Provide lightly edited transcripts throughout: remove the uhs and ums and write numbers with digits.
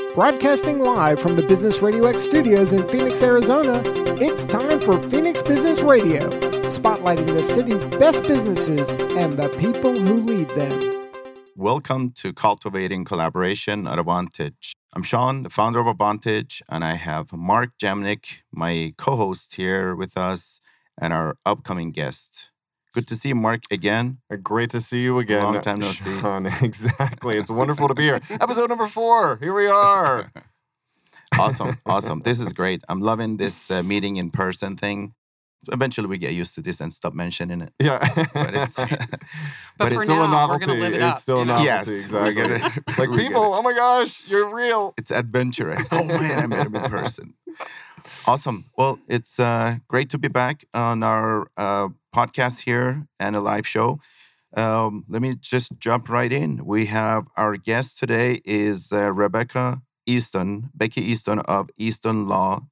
Broadcasting live from the Business Radio X studios in Phoenix, Arizona, it's time for Phoenix Business Radio, spotlighting the city's best businesses and the people who lead them. Welcome to Cultivating Collaboration at Advantage. I'm Sean, the founder of Advantage, and I have Mark Jamnick, my co-host here with us, and our upcoming guest. Good to see you, Mark, again. Great to see you again. Long time no see. Sean, exactly. It's wonderful to be here. Episode number 4. Here we are. Awesome. This is great. I'm loving this meeting in person thing. Eventually, we get used to this and stop mentioning it. Yeah. But it's it's still a novelty. We're live it up, it's still a novelty, Yes, exactly. Like, people, oh my gosh, you're real. It's adventurous. Oh, man, I met him in person. Awesome. Well, it's great to be back on our podcast here and a live show. Let me just jump right in. We have our guest today is Becky Easton of Easton Law.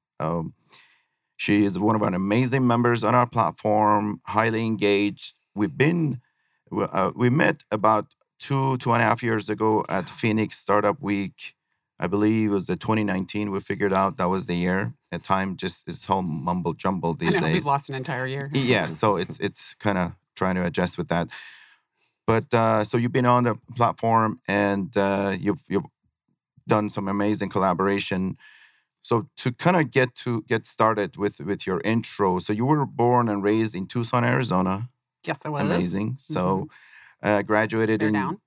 She is one of our amazing members on our platform, highly engaged. We met about 2.5 years ago at Phoenix Startup Week. I believe it was the 2019. We figured out that was the year. At time just is so mumble jumble these days. We've lost an entire year. Yeah, so it's kind of trying to adjust with that. But so you've been on the platform and you've done some amazing collaboration. So to kind of get started with your intro. So you were born and raised in Tucson, Arizona. Yes, I was. Amazing. So graduated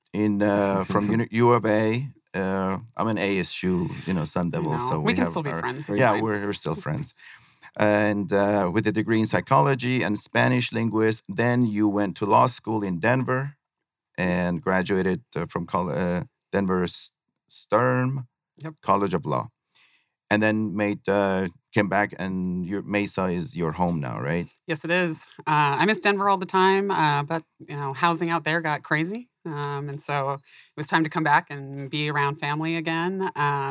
from U of A. I'm an ASU, Sun Devil. So we can still be friends. It's fine. We're still friends. And with a degree in psychology and Spanish linguist. Then you went to law school in Denver and graduated from Denver Stern College of Law. And then came back, and your Mesa is your home now, right? Yes, it is. I miss Denver all the time, but housing out there got crazy, and so it was time to come back and be around family again.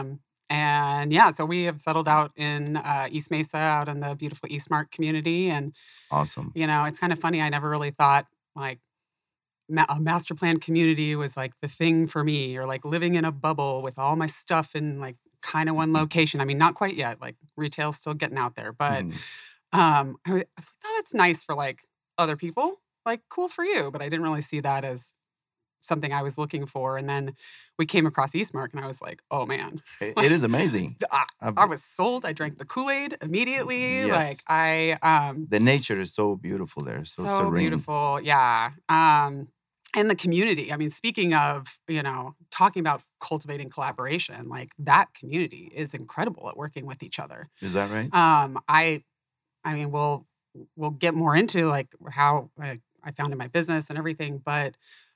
So we have settled out in East Mesa, out in the beautiful Eastmark community, and awesome. It's kind of funny. I never really thought like a master plan community was like the thing for me, or like living in a bubble with all my stuff in like kind of one location. I mean, not quite yet. Like retail's still getting out there, but I was like, oh, that's nice for like other people. Like, cool for you. But I didn't really see that as something I was looking for. And then we came across Eastmark, and I was like, oh man, it is amazing. I was sold. I drank the Kool-Aid immediately. Yes. The nature is so beautiful there. So serene. Beautiful. Yeah. And the community. I mean, speaking of, talking about cultivating collaboration, like that community is incredible at working with each other. Is that right? I mean, we'll get more into like how I founded my business and everything, but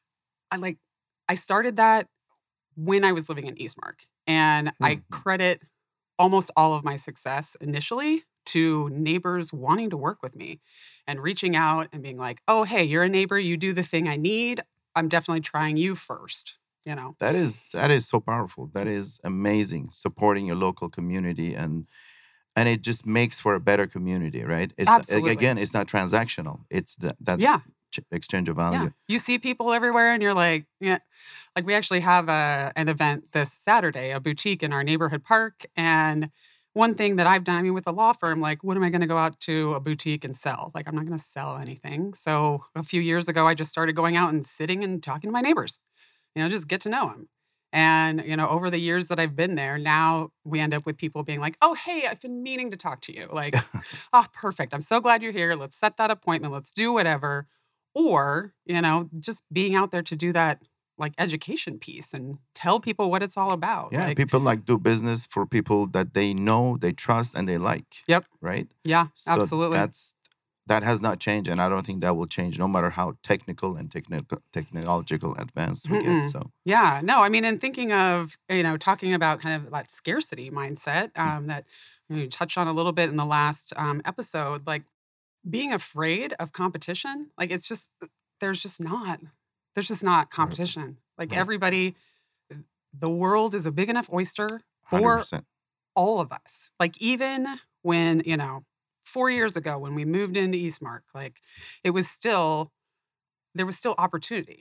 I started that when I was living in Eastmark, and I credit almost all of my success initially to neighbors wanting to work with me and reaching out and being like, oh, hey, you're a neighbor. You do the thing I need. I'm definitely trying you first, That is so powerful. That is amazing. Supporting your local community and it just makes for a better community, right? Absolutely. Again, it's not transactional. It's that exchange of value. Yeah. You see people everywhere and you're like, yeah. Like we actually have an event this Saturday, a boutique in our neighborhood park. And one thing that I've done, I mean, with a law firm, like, what am I going to go out to a boutique and sell? Like, I'm not going to sell anything. So a few years ago, I just started going out and sitting and talking to my neighbors, just get to know them. And, over the years that I've been there, now we end up with people being like, oh, hey, I've been meaning to talk to you. Like, oh, perfect. I'm so glad you're here. Let's set that appointment. Let's do whatever. Or, just being out there to do that like education piece and tell people what it's all about. Yeah, people do business for people that they know, they trust, and they like. Yep. Right? Yeah, so absolutely. That has not changed, and I don't think that will change no matter how technical and technological advanced we get. So yeah, no, I mean, and thinking of, talking about kind of that scarcity mindset that you touched on a little bit in the last episode, like being afraid of competition, like it's just, there's just not competition. Like everybody, the world is a big enough oyster for 100%. All of us. Like even when, 4 years ago when we moved into Eastmark, like there was still opportunity.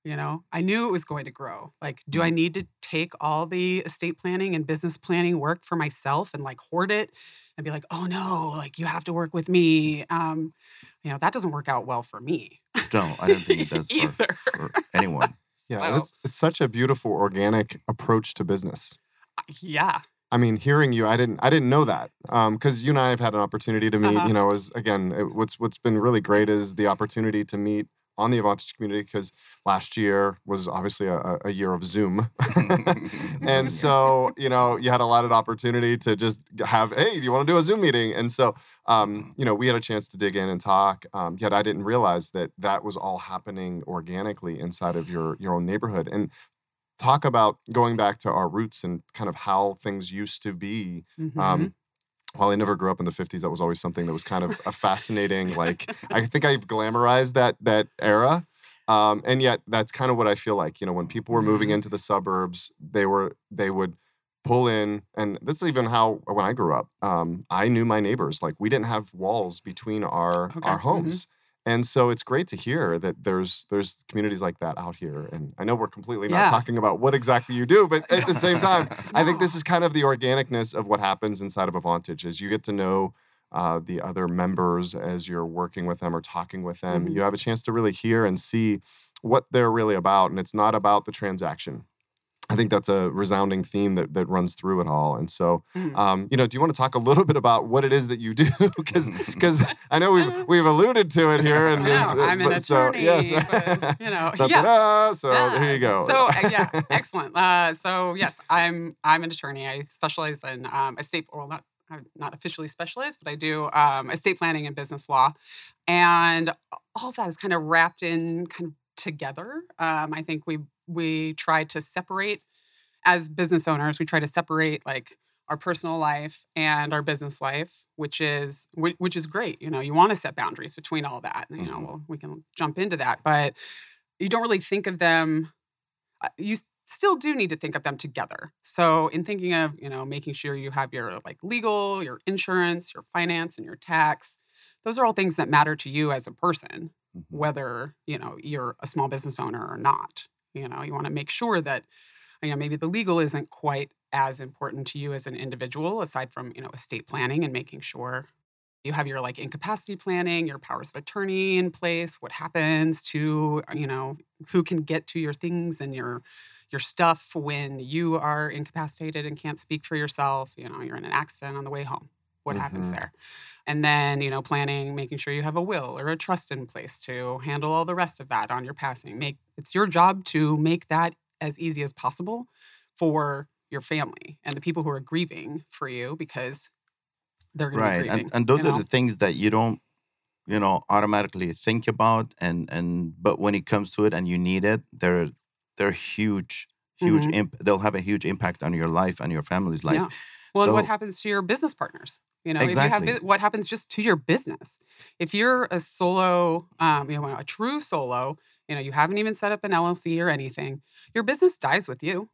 You know, I knew it was going to grow. Like, do I need to take all the estate planning and business planning work for myself and like hoard it and be like, oh no, like you have to work with me? You know, that doesn't work out well for me No, I don't think it does either. for anyone. Yeah, So, it's such a beautiful organic approach to business. yeah. I mean, hearing you, I didn't know that because you and I have had an opportunity to meet. You know, what's been really great is the opportunity to meet on the Avantage community, because last year was obviously a year of Zoom, and so you know you had a lot of opportunity to just have, hey, do you want to do a Zoom meeting? And so you know we had a chance to dig in and talk. Yet I didn't realize that was all happening organically inside of your own neighborhood. And talk about going back to our roots and kind of how things used to be. While I never grew up in the 50s, that was always something that was kind of a fascinating, like, I think I've glamorized that era. And yet that's kind of what I feel like, you know, when people were moving into the suburbs, they would pull in, and this is even how, when I grew up, I knew my neighbors. Like, we didn't have walls between our homes. And so it's great to hear that there's communities like that out here. And I know we're completely not talking about what exactly you do, but at the same time, I think this is kind of the organicness of what happens inside of Avantage, is you get to know the other members as you're working with them or talking with them. You have a chance to really hear and see what they're really about. And it's not about the transaction. I think that's a resounding theme that runs through it all. And so, you know, do you want to talk a little bit about what it is that you do? Because I know we've alluded to it here. And I'm an attorney. So, yes. But, you know, there you go. So excellent. So yes, I'm an attorney. I specialize in estate, well, not officially specialized, but I do estate planning and business law, and all of that is kind of wrapped in kind of together. I think we try to separate, as business owners, we try to separate like our personal life and our business life, which is great. You know, you want to set boundaries between all that. You know, well, we can jump into that, but you don't really think of them. You still do need to think of them together. So in thinking of, you know, making sure you have your like legal, your insurance, your finance, and your tax, those are all things that matter to you as a person, whether, you know, you're a small business owner or not. You know, you want to make sure that, you know, maybe the legal isn't quite as important to you as an individual, aside from, you know, estate planning and making sure you have your like incapacity planning, your powers of attorney in place, what happens to, you know, who can get to your things and your stuff when you are incapacitated and can't speak for yourself. You know, you're in an accident on the way home. What happens there? And then, you know, planning, making sure you have a will or a trust in place to handle all the rest of that on your passing. It's your job to make that as easy as possible for your family and the people who are grieving for you, because they're going to be grieving. And those are the things that you don't, you know, automatically think about. But when it comes to it and you need it, they're huge. They'll have a huge impact on your life and your family's life. Yeah. Well, and what happens to your business partners? You know, exactly. If you have, what happens just to your business? If you're a solo, you know, a true solo, you know, you haven't even set up an LLC or anything, your business dies with you.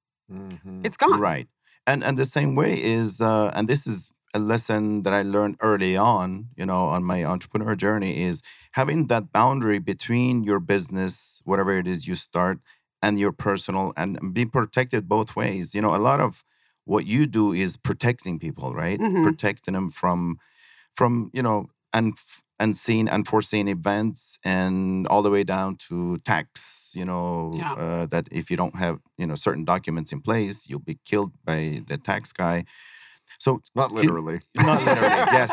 It's gone. Right. And the same way is, and this is a lesson that I learned early on, you know, on my entrepreneur journey, is having that boundary between your business, whatever it is you start, and your personal, and being protected both ways. You know, a lot of what you do is protecting people, right? Protecting them from you know, unseen, unforeseen events, and all the way down to tax. You know, that if you don't have, you know, certain documents in place, you'll be killed by the tax guy. So not literally. Not literally.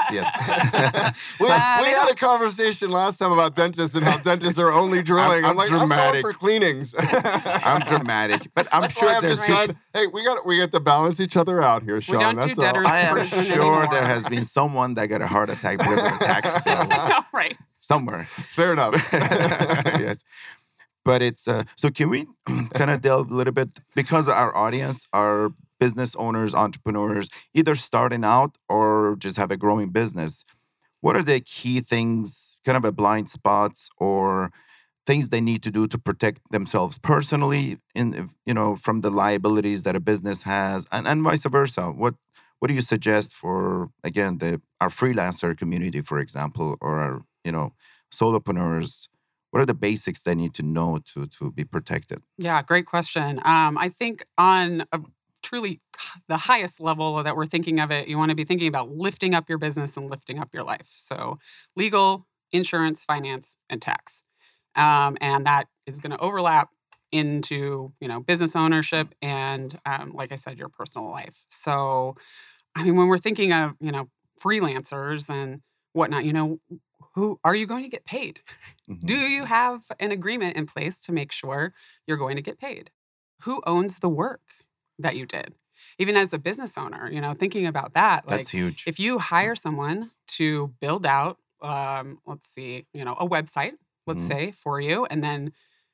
Yes. We had a conversation last time about dentists and how dentists are only drilling. I'm like, dramatic. I'm going for cleanings. I'm dramatic, but I'm sure there's. Hey, we got to balance each other out here, Sean. We don't That's do debtors. I am sure there has been someone that got a heart attack because of a tax bill. Right. Somewhere. Fair enough. Yes. But it's so. Can we kind of delve a little bit, because our audience are business owners, entrepreneurs, either starting out or just have a growing business? What are the key things, kind of a blind spots or things they need to do to protect themselves personally, in, you know, from the liabilities that a business has, and vice versa? What do you suggest for, again, our freelancer community, for example, or our, you know, solopreneurs? What are the basics they need to know to be protected? Yeah, great question. I think on a truly the highest level that we're thinking of it, you want to be thinking about lifting up your business and lifting up your life. So legal, insurance, finance, and tax. And that is going to overlap into, business ownership and, like I said, your personal life. So, I mean, when we're thinking of, freelancers and whatnot, who are you going to get paid? Mm-hmm. Do you have an agreement in place to make sure you're going to get paid? Who owns the work that you did? Even as a business owner, thinking about that. That's huge. If you hire someone to build out, let's see, a website, let's say, for you, and then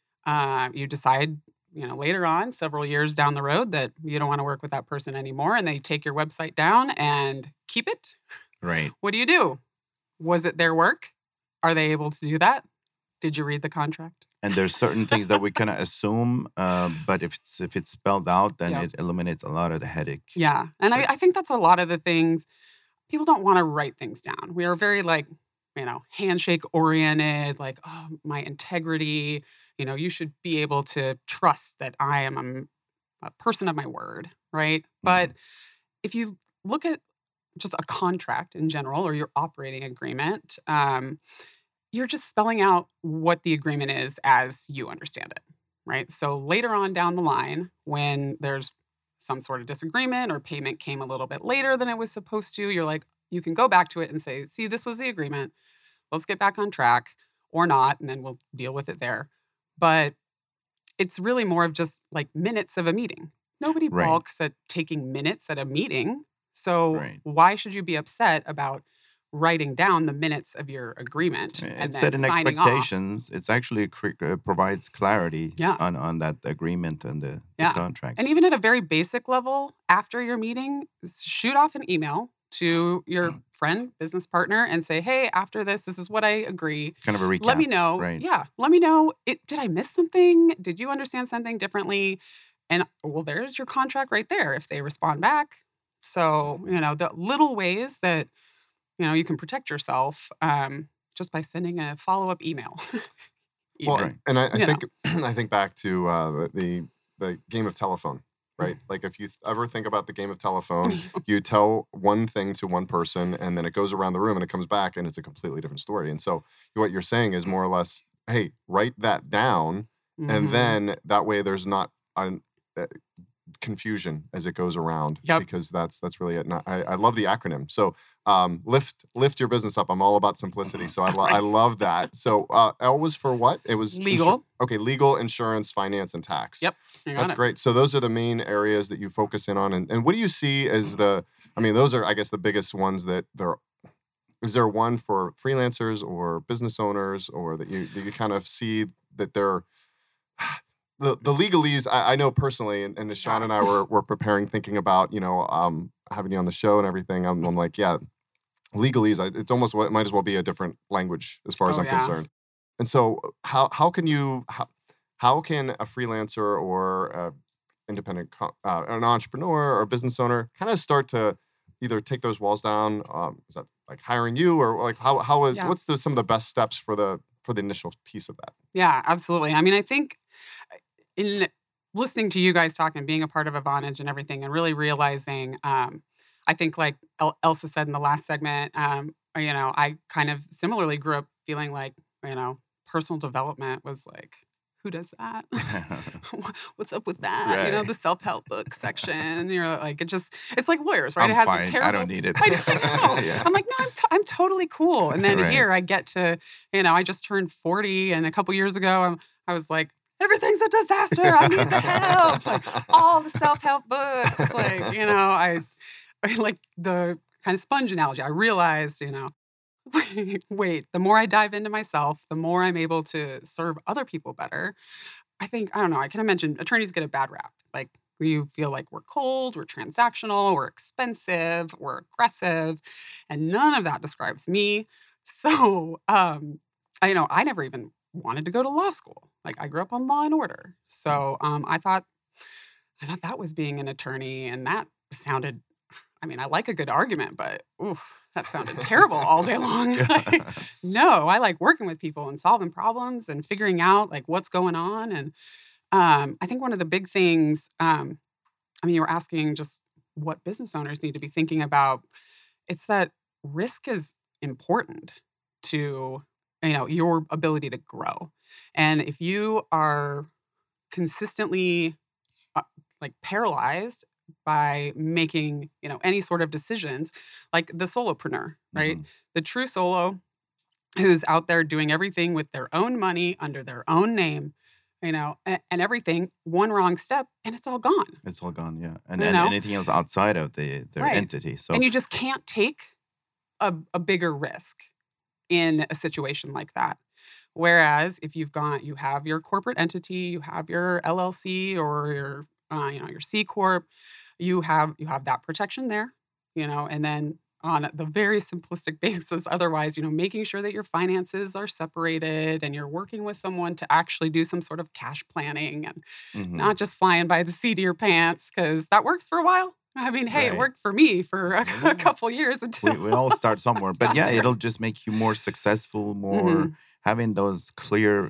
you decide, later on, several years down the road, that you don't want to work with that person anymore, and they take your website down and keep it. Right. What do? Was it their work? Are they able to do that? Did you read the contract? And there's certain things that we kind of assume, but if it's spelled out, then it eliminates a lot of the headache. Yeah, and I think that's a lot of the things. People don't want to write things down. We are very handshake oriented, my integrity. You should be able to trust that I am a person of my word, right? But if you look at just a contract in general or your operating agreement, you're just spelling out what the agreement is as you understand it, right? So later on down the line, when there's some sort of disagreement or payment came a little bit later than it was supposed to, you can go back to it and say, see, this was the agreement. Let's get back on track or not, and then we'll deal with it there. But it's really more of just minutes of a meeting. Nobody balks at taking minutes at a meeting. So why should you be upset about writing down the minutes of your agreement and then setting signing expectations? off? It's actually provides clarity on that agreement and the contract. And even at a very basic level, after your meeting, shoot off an email to your friend, business partner, and say, hey, after this is what I agree. Kind of a recap. Let me know. Right. Yeah. Let me know. Did I miss something? Did you understand something differently? And there's your contract right there if they respond back. So, the little ways that, you can protect yourself just by sending a follow-up email. And I think back to the game of telephone. Right? If you ever think about the game of telephone, you tell one thing to one person and then it goes around the room and it comes back and it's a completely different story. And so what you're saying is more or less, hey, write that down. And then that way there's not confusion as it goes around because that's really it. And I love the acronym. So lift your business up. I'm all about simplicity. So I love that. So L was for what? It was legal. Legal, insurance, finance, and tax. Yep. That's great. So those are the main areas that you focus in on. And what do you see as those are, I guess, the biggest ones that is there one for freelancers or business owners or that you kind of see that they're the legalese? I know personally, and Sean and I were preparing, thinking about, having you on the show and everything. I'm like, legalese, it's almost, it might as well be a different language as far as I'm concerned. And so how can a freelancer or independent, an entrepreneur or business owner kind of start to either take those walls down? Is that hiring you, or what's some of the best steps for the initial piece of that? Yeah, absolutely. I mean, I think in listening to you guys talk and being a part of Avantage and everything and really realizing, I think like Elsa said in the last segment, I kind of similarly grew up feeling like, personal development was like, who does that? What's up with that? Right. The self-help book section. You're like, it's like lawyers, right? I'm it has fine. a terrible. I don't need it. I know. I'm like, no, I'm totally cool. And then here I get to, I just turned 40, and a couple years ago, I was like, everything's a disaster. I need the help. Like all the self-help books. Like, I like the kind of sponge analogy. I realized, wait, the more I dive into myself, the more I'm able to serve other people better. I think, I don't know, I kind of mentioned attorneys get a bad rap. Like you feel like we're cold, we're transactional, we're expensive, we're aggressive, and none of that describes me. So, I never even wanted to go to law school. Like I grew up on Law and Order. So I thought that was being an attorney, and that sounded, I mean, I like a good argument, but ooh, that sounded terrible all day long. No, I like working with people and solving problems and figuring out like what's going on. And I think one of the big things, I mean, you were asking just what business owners need to be thinking about. It's that risk is important to, your ability to grow. And if you are consistently like paralyzed by making, any sort of decisions, like the solopreneur, right? The true solo who's out there doing everything with their own money under their own name, and everything, one wrong step and it's all gone. It's all gone, yeah. And anything else outside of their entity. So, and you just can't take a bigger risk in a situation like that. Whereas if you have your corporate entity, you have your LLC or your your C Corp, you have that protection there, and then on the very simplistic basis, otherwise, making sure that your finances are separated and you're working with someone to actually do some sort of cash planning and not just flying by the seat of your pants, because that works for a while. I mean, hey, It worked for me for a couple years until we all start somewhere. But yeah, it'll just make you more successful, more having those clear,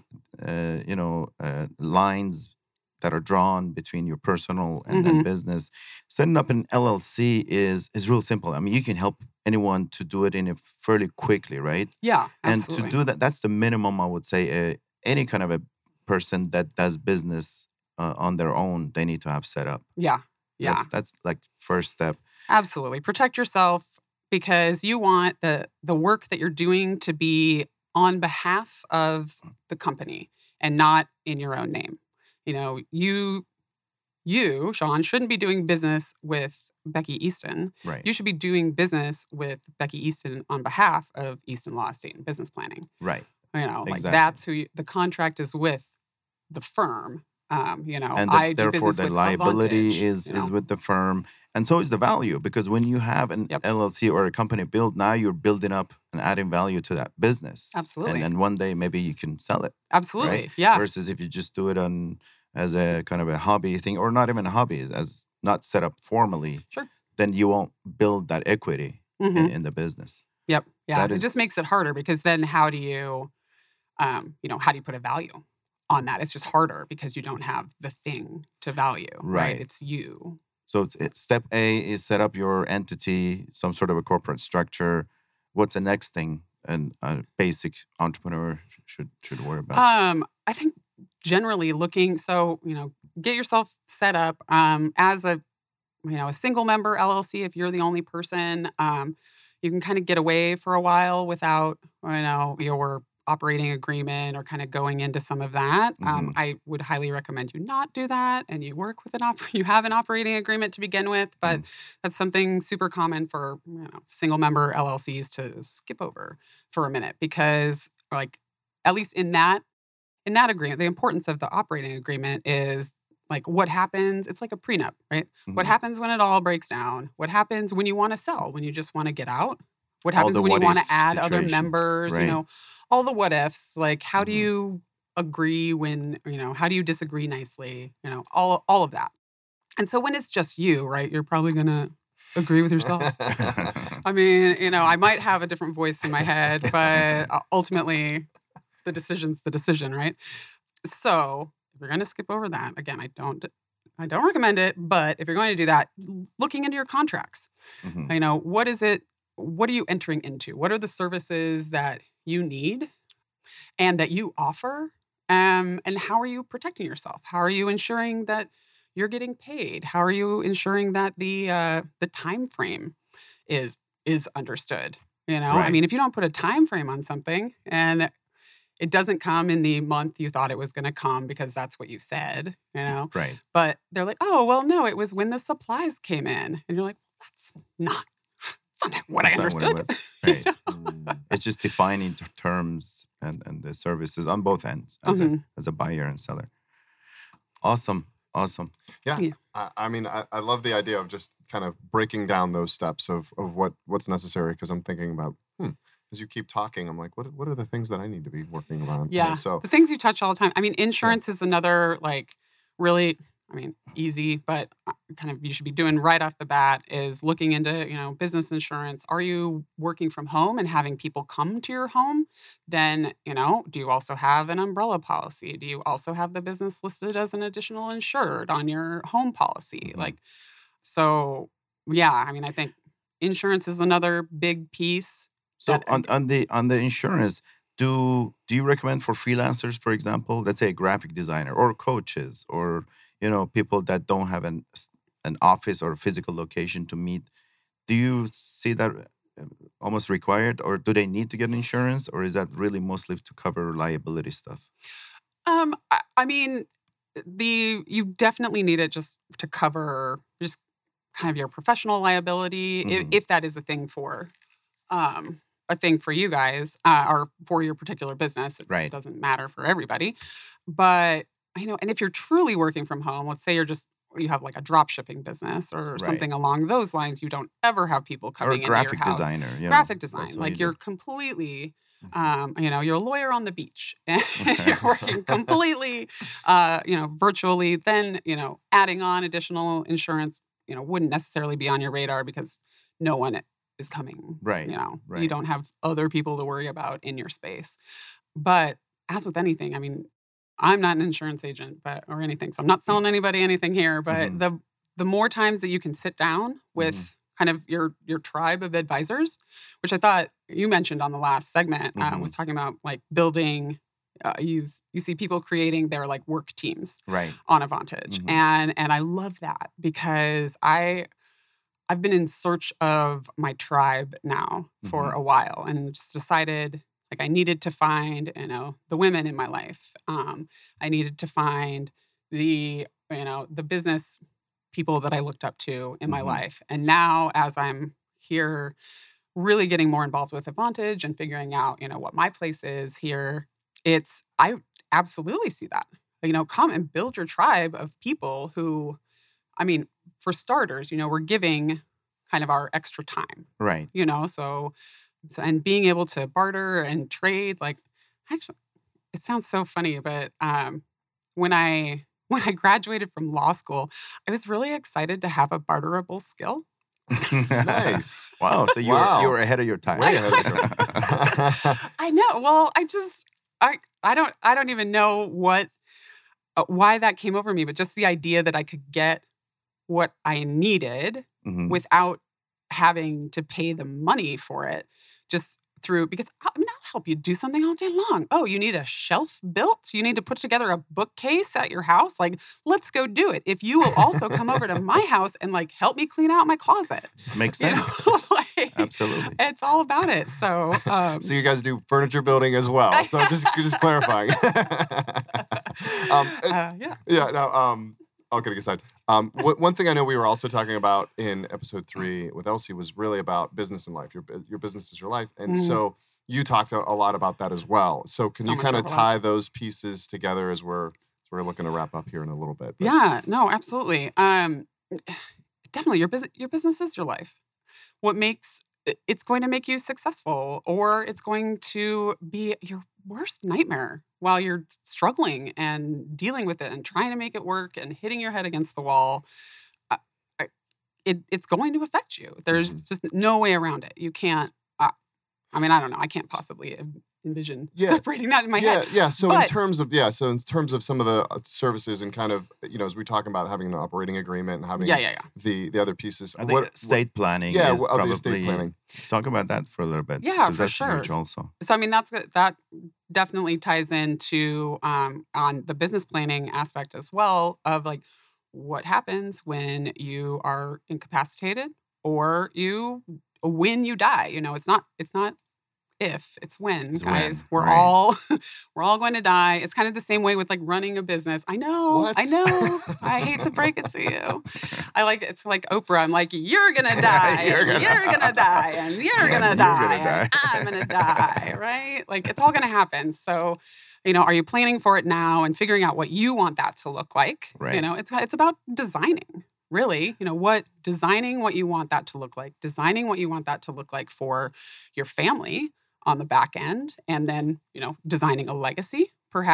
lines that are drawn between your personal and business. Setting up an LLC is real simple. I mean, you can help anyone to do it in a fairly quickly, right? Yeah, absolutely. And to do that, that's the minimum, I would say. Any kind of a person that does business on their own, they need to have set up. Yeah. Yeah. That's like first step. Absolutely. Protect yourself because you want the work that you're doing to be on behalf of the company and not in your own name. You, Sean, shouldn't be doing business with Becky Easton. Right. You should be doing business with Becky Easton on behalf of Easton Law Estate and Business Planning. Right. Like that's who the contract is with the firm. And I do therefore the liability is with the firm, and so is the value, because when you have an LLC or a company built, now you're building up and adding value to that business. Absolutely. And one day maybe you can sell it. Absolutely. Right? Yeah. Versus if you just do it as a kind of a hobby thing, or not even a hobby, as not set up formally. Sure. Then you won't build that equity in the business. Yep. Yeah. It just makes it harder, because then how do you put a value on that? It's just harder because you don't have the thing to value, right? It's you. So step A is set up your entity, some sort of a corporate structure. What's the next thing a basic entrepreneur should worry about? I think generally get yourself set up as a single member LLC. If you're the only person, you can kind of get away for a while without your operating agreement or kind of going into some of that. I would highly recommend you not do that, and you work with you have an operating agreement to begin with, but that's something super common for single member LLCs to skip over for a minute, because like at least in that agreement, the importance of the operating agreement is like what happens. It's like a prenup, right? What happens when it all breaks down? What happens when you want to sell, when you just want to get out? What happens when you want to add other members, right. All the what ifs, like how do you agree when, how do you disagree nicely, all of that. And so when it's just you, right, you're probably going to agree with yourself. I mean, I might have a different voice in my head, but ultimately the decision's the decision, right? So if you're going to skip over that, again, I don't recommend it, but if you're going to do that, looking into your contracts, what is it? What are you entering into? What are the services that you need and that you offer? And how are you protecting yourself? How are you ensuring that you're getting paid? How are you ensuring that the time frame is understood? Right. I mean, if you don't put a time frame on something and it doesn't come in the month you thought it was going to come because that's what you said, Right. But they're like, oh, well, no, it was when the supplies came in. And you're like, that's not what I understood. Right. It's just defining terms and the services on both ends as a buyer and seller. Awesome. Yeah. I mean, I love the idea of just kind of breaking down those steps of what's necessary, because I'm thinking about, as you keep talking, I'm like, what are the things that I need to be working on? Yeah. So the things you touch all the time. I mean, insurance is another really I mean, easy, but kind of you should be doing right off the bat is looking into, business insurance. Are you working from home and having people come to your home? Then, do you also have an umbrella policy? Do you also have the business listed as an additional insured on your home policy? So yeah, I mean, I think insurance is another big piece. So on the insurance, do you recommend for freelancers, for example, let's say a graphic designer or coaches or people that don't have an office or a physical location to meet? Do you see that almost required, or do they need to get insurance, or is that really mostly to cover liability stuff? I mean, you definitely need it just to cover just kind of your professional liability, if that is a thing for you guys or for your particular business. It doesn't matter for everybody, but and if you're truly working from home, let's say you have like a drop shipping business or something along those lines, you don't ever have people coming into your house. Or a graphic designer. Graphic design. Like you're completely, you're a lawyer on the beach and you're working completely, virtually. Then, adding on additional insurance, wouldn't necessarily be on your radar because no one is coming. Right. You don't have other people to worry about in your space. But as with anything, I mean, I'm not an insurance agent, or anything, so I'm not selling anybody anything here. But the more times that you can sit down with kind of your tribe of advisors, which I thought you mentioned on the last segment, was talking about like building. You see people creating their like work teams on Avantage, and I love that because I've been in search of my tribe now for a while, and just decided. Like I needed to find, the women in my life. I needed to find the business people that I looked up to in my life. And now as I'm here really getting more involved with Avantage and figuring out, what my place is here, I absolutely see that. Come and build your tribe of people who, I mean, for starters, we're giving kind of our extra time. Right. So, and being able to barter and trade, like, actually, it sounds so funny, but when I graduated from law school, I was really excited to have a barterable skill. Nice. Wow. So you were ahead of your time. Way ahead of your time. I know. Well, I don't even know why that came over me, but just the idea that I could get what I needed without having to pay the money for it. Just because I'll help you do something all day long. Oh, you need a shelf built? You need to put together a bookcase at your house? Like, let's go do it. If you will also come over to my house and like help me clean out my closet. Makes sense. Absolutely. It's all about it. So so you guys do furniture building as well. So just clarifying. All kidding aside. One thing I know we were also talking about in episode 3 with Elsie was really about business and life. Your business is your life. And so you talked a lot about that as well. So can you kind of tie those pieces together as we're looking to wrap up here in a little bit? But. Yeah, no, absolutely. Definitely your business is your life. It's going to make you successful, or it's going to be your worst nightmare while you're struggling and dealing with it and trying to make it work and hitting your head against the wall. It's going to affect you. There's just no way around it. You can't. I don't know. I can't possibly envision separating that in my head. Yeah. So in terms of some of the services and kind of as we talk about having an operating agreement and having the other pieces. I think estate planning is probably estate planning. Talk about that for a little bit. Yeah, for that's sure. Huge also. So that definitely ties into on the business planning aspect as well of like what happens when you are incapacitated or when you die. It's not if, it's when, guys. We're all going to die. It's kind of the same way with like running a business. I know. I hate to break it to you. It's like Oprah. I'm like, you're gonna die, you're gonna die, and you're gonna die, and I'm gonna die, right? Like it's all gonna happen. So, are you planning for it now and figuring out what you want that to look like? Right. It's about designing. Really, designing what you want that to look like, designing what you want that to look like for your family on the back end, and then, designing a legacy, perhaps,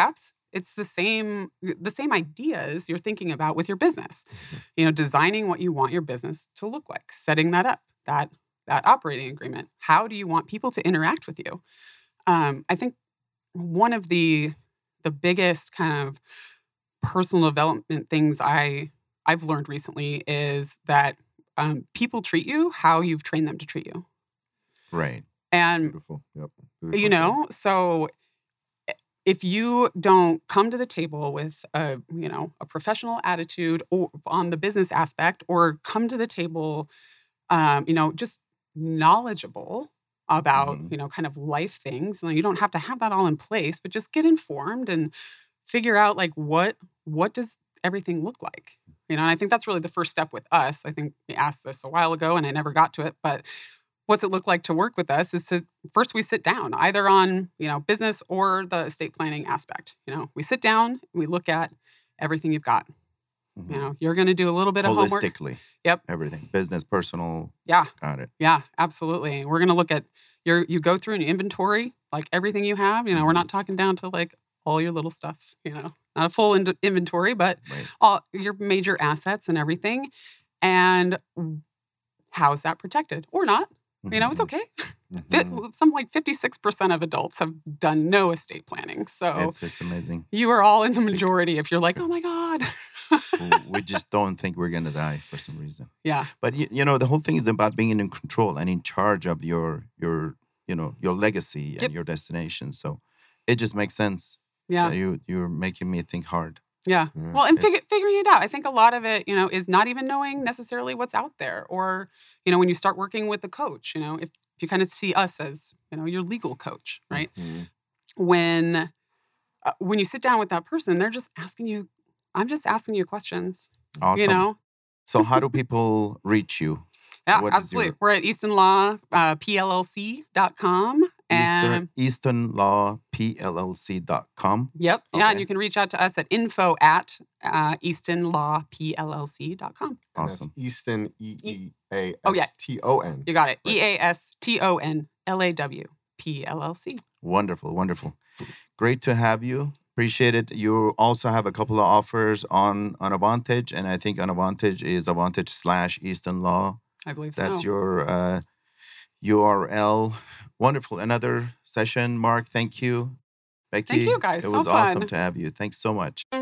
it's the same ideas you're thinking about with your business. Designing what you want your business to look like, setting that up, that operating agreement. How do you want people to interact with you? I think one of the biggest kind of personal development things I've learned recently is that people treat you how you've trained them to treat you. Right. And, Beautiful. Yep. Beautiful so if you don't come to the table with a professional attitude or on the business aspect, or come to the table, just knowledgeable about, kind of life things. You don't have to have that all in place, but just get informed and figure out like what does everything look like? And I think that's really the first step with us. I think we asked this a while ago and I never got to it, but what's it look like to work with us is to first we sit down either on, business or the estate planning aspect. We sit down, we look at everything you've got. You're going to do a little bit of homework. Holistically. Yep. Everything. Business, personal. Yeah. Got it. Yeah, absolutely. We're going to look at you go through an inventory, like everything you have. We're not talking down to like all your little stuff, not a full inventory, but all your major assets and everything. And how's that protected or not? It's okay. Some like 56% of adults have done no estate planning. So it's amazing. You are all in the majority if you're like, oh my God. We just don't think we're going to die for some reason. Yeah. But, the whole thing is about being in control and in charge of your legacy and your destination. So it just makes sense. Yeah. You're making me think hard. Yeah. Well, and figuring it out. I think a lot of it, is not even knowing necessarily what's out there. Or, when you start working with a coach, if you kind of see us as, your legal coach, right? When you sit down with that person, they're just asking you, I'm just asking you questions. Awesome. So how do people reach you? Yeah, absolutely. We're at EastonLawPLLC.com. EastonLawPLLC.com. Yep. Yeah, and you can reach out to us at info@EastonLawPLLC.com. Awesome. Easton, EEASTON. You got it. EASTONLAWPLLC. Wonderful, wonderful. Great to have you. Appreciate it. You also have a couple of offers on Avantage, and I think on Avantage is Avantage/Easton Law. I believe so. That's your URL. Wonderful. Another session, Mark. Thank you. Becky. Thank you, guys. It was so fun. awesome to have you. Thanks so much.